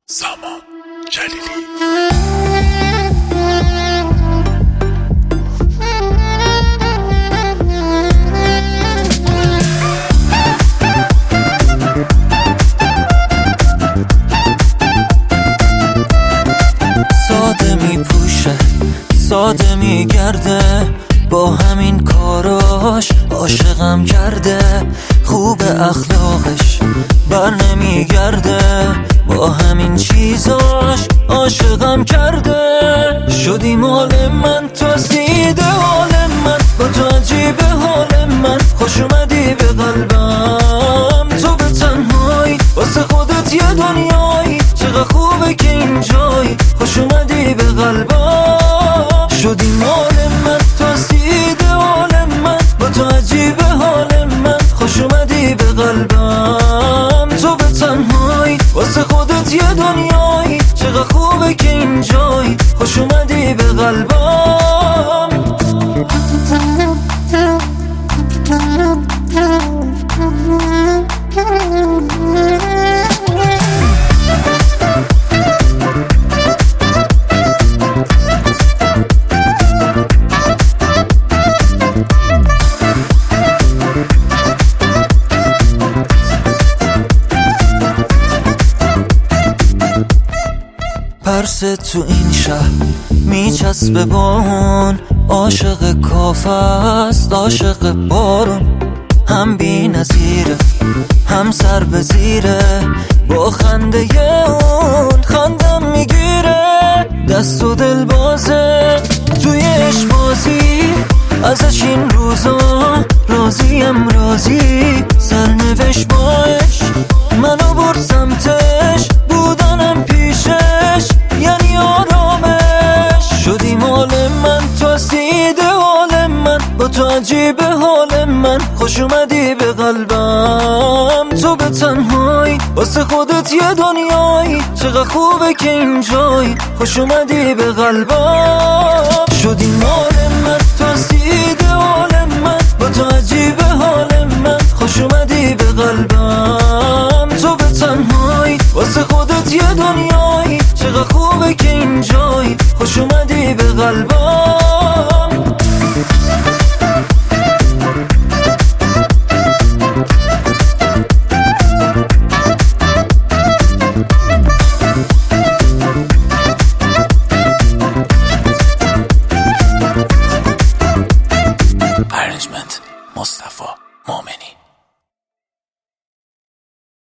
سامان جلیلی. ساده می پوشه ساده می گرده، با همین کاراش عاشقم کرده. خوب اخلاقش بر نمی گرده، با همین چیزاش عاشقم کرده. شدی مال من، تو دیده حال من، با تو عجیب حال من. خوش اومدی به قلبم، تو به تنهایی واسه خودت یه دنیایی. چقدر خوبه که اینجایی، خوش اومدی به قلبم. شدی مال من، تو دیده حال من، با تو عجیب حال من. خوش اومدی به قلبم، تو به تنهایی واسه خودت یه دنیایی. چقدر خوبه که اینجایی، خوش اومدی به قلبم. پرس تو این شهر میچسبه بارون، عاشق کافه است عاشق بارون. هم بی نظیره هم سر به زیره، با خنده اون خندم میگیره. دست و دل بازه توی عشق بازی، ازش این روزا راضیم راضی. سرنوشت باش منو برد سمتش، بودنم پیشش یعنی آرامش. شدی مال من، تو دیده حال من، با تو عجیب حال من. خوش اومدی به قلبم، تو به تنهایی واسه خودت یه دنیایی. چقدر خوبه که اینجایی، خوش اومدی به قلبم. شدی مال من، تو دیده حال من، با تو عجیب حال من. خوش اومدی به قلبم، تو به تنهایی واسه خودت یه دنیایی. چقدر خوبه که اینجایی، خوش اومدی به قلبم.